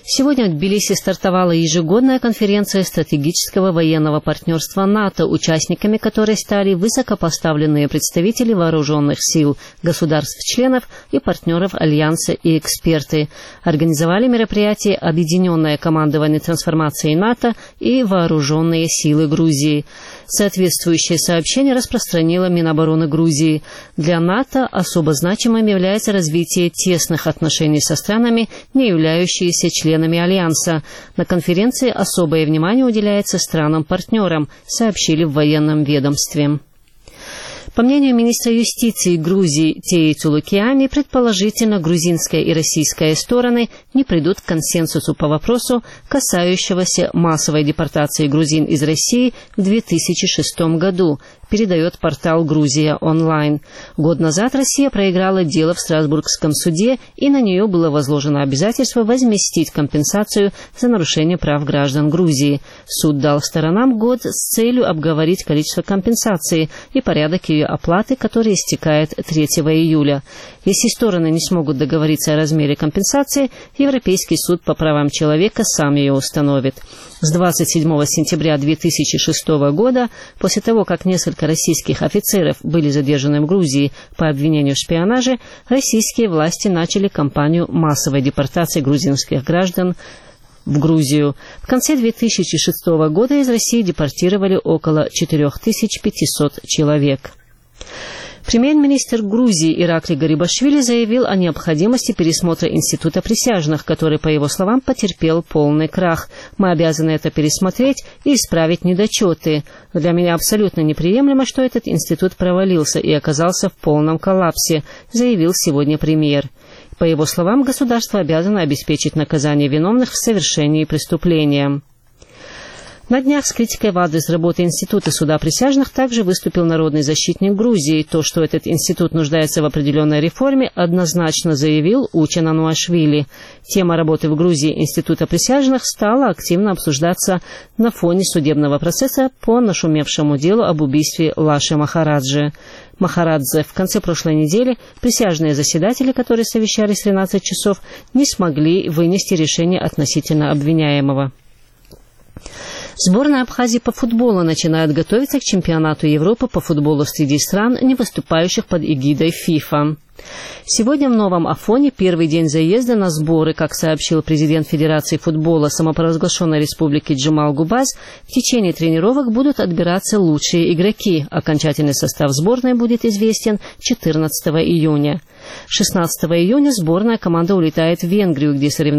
Сегодня в Тбилиси стартовала ежегодная конференция стратегического военного партнерства НАТО, участниками которой стали высокопоставленные представители вооруженных сил, государств-членов и партнеров Альянса и эксперты. Организовали мероприятие Объединенное командование трансформации НАТО и Вооруженные силы Грузии. Соответствующее сообщение распространила Минобороны Грузии. Для НАТО особо значимым является развитие тесных отношений со странами, не являющиеся членами Альянса. На конференции особое внимание уделяется странам-партнерам, сообщили в военном ведомстве. По мнению министра юстиции Грузии Теи Цулукиани, предположительно, грузинская и российская стороны не придут к консенсусу по вопросу, касающегося массовой депортации грузин из России в 2006 году, передает портал «Грузия онлайн». Год назад Россия проиграла дело в Страсбургском суде, и на нее было возложено обязательство возместить компенсацию за нарушение прав граждан Грузии. Суд дал сторонам год с целью обговорить количество компенсации и порядок ее оплаты, который истекает 3 июля. Если стороны не смогут договориться о размере компенсации, Европейский суд по правам человека сам ее установит. С 27 сентября 2006 года, после того, как несколько российских офицеров были задержаны в Грузии по обвинению в шпионаже, российские власти начали кампанию массовой депортации грузинских граждан в Грузию. В конце 2006 года из России депортировали около 4500 человек. Премьер-министр Грузии Иракли Гарибашвили заявил о необходимости пересмотра института присяжных, который, по его словам, потерпел полный крах. «Мы обязаны это пересмотреть и исправить недочеты. Для меня абсолютно неприемлемо, что этот институт провалился и оказался в полном коллапсе», заявил сегодня премьер. По его словам, государство обязано обеспечить наказание виновных в совершении преступления. На днях с критикой в адрес работы Института суда присяжных также выступил народный защитник Грузии. То, что этот институт нуждается в определенной реформе, однозначно заявил Учен Ануашвили. Тема работы в Грузии Института присяжных стала активно обсуждаться на фоне судебного процесса по нашумевшему делу об убийстве Лаши Махарадзе. В конце прошлой недели присяжные заседатели, которые совещались 13 часов, не смогли вынести решение относительно обвиняемого. Сборная Абхазии по футболу начинает готовиться к чемпионату Европы по футболу среди стран, не выступающих под эгидой ФИФА. Сегодня в Новом Афоне первый день заезда на сборы, как сообщил президент Федерации футбола самопровозглашенной республики Джамал Губаз. В течение тренировок будут отбираться лучшие игроки. Окончательный состав сборной будет известен 14 июня. 16 июня сборная команда улетает в Венгрию, где соревнования